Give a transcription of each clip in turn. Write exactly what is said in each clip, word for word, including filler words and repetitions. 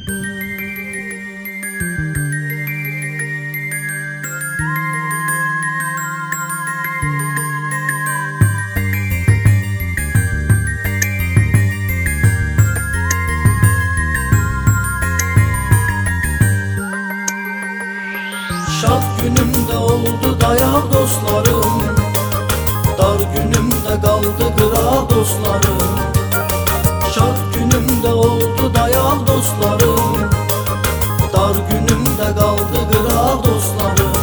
Şad günümde oldu dayak dostlarım, dar günümde kaldı kırak dostlarım. Şad günümde oldu dayak dostlarım, dar günümde kaldı kırak dostlarım.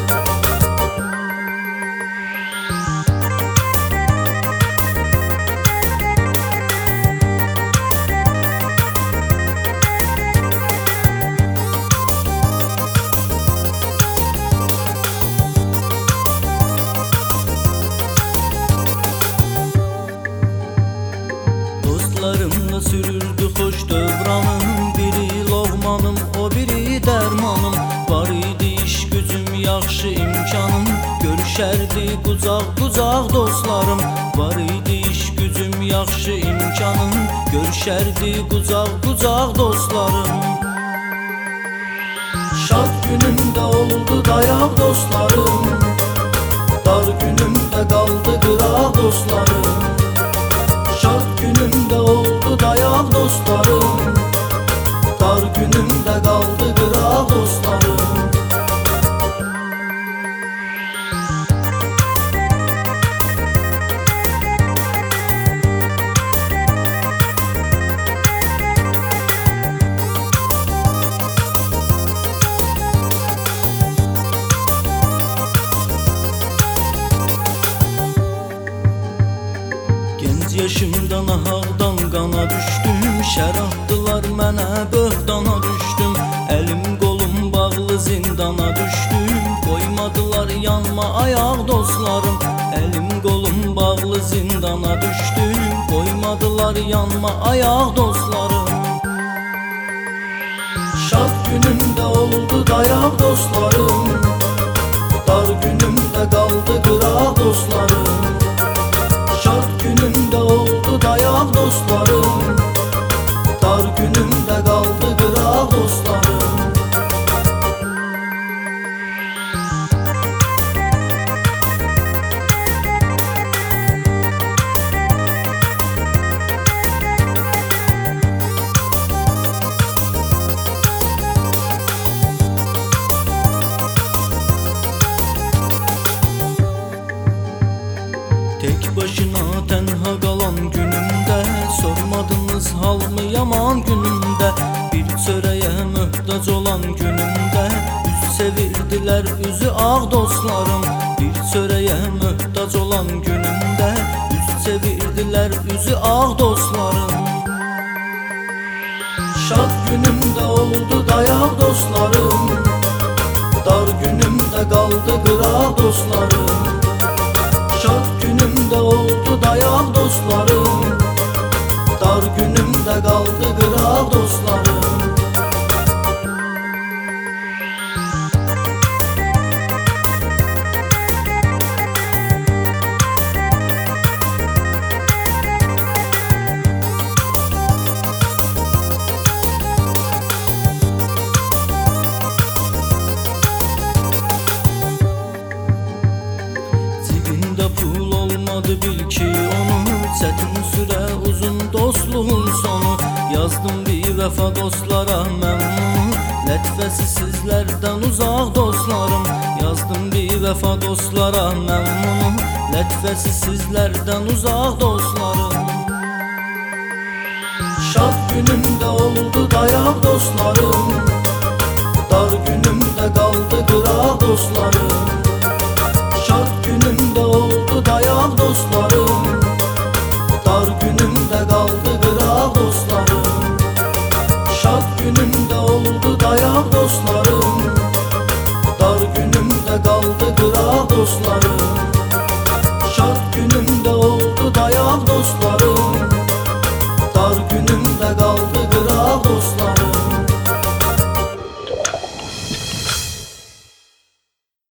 Dostlarımla sürürdü hoş dövranım, biri loğmanım, o biri dermanım. Var idi iş gücüm, yaxşı imkanım, görüşerdi kucak kucak dostlarım. Var idi iş gücüm, yaxşı imkanım, görüşerdi kucak kucak dostlarım. Şad günümde oldu dayak dostlarım, dar günümde kaldı kırak dostlarım. Şad günümde oldu dayak dostlarım, dar günümde kaldı kırak dostlarım. Genç yaşımda nahaqdan qana düşdüm, şər atdılar mənə, böhtana düşdüm. Əlim qolum bağlı zindana düşdüm, qoymadılar yanma ayaq dostlarım. Əlim qolum bağlı zindana düşdüm, qoymadılar yanma ayaq dostlarım. Şad günümde oldu dayak dostlarım, dar günümde kaldı kırak dostlarım. Şad günümde oldu dayak dostlarım, dar günümde kaldı kırak dostlarım. Tek başına tenha qalan günümdə, sormadınız halımı yaman günümdə. Bir çörəyə möhtac olan günümdə, üz sevirdilər üzü ağ dostlarım. Bir çörəyə möhtac olan günümdə, üz sevirdilər üzü ağ dostlarım. Şad günümde oldu dayak dostlarım, dar günümde kaldı kırak dostlarım. Şad günümde oldu dayak dostlarım, dar günümde kaldı kırak dostlarım. Cibində pul olmadı bil ki onu, çətin sürə uzun dostluğun sonu. Yazdım bir vəfa dostlara mən bunu, lətvəsi sizlərdən uzaq dostlarım. Yazdım bir vəfa dostlara mən bunu, lətvəsi sizlərdən uzaq dostlarım. Şad günümde oldu dayak dostlarım, dar günümde kaldı kırak dostlarım. Şad günümde oldu dayak dostlarım, dar günümde kaldı kırak dostlarım. Şad günümde oldu dayak dostlarım, dar günümde kaldı kırak dostlarım.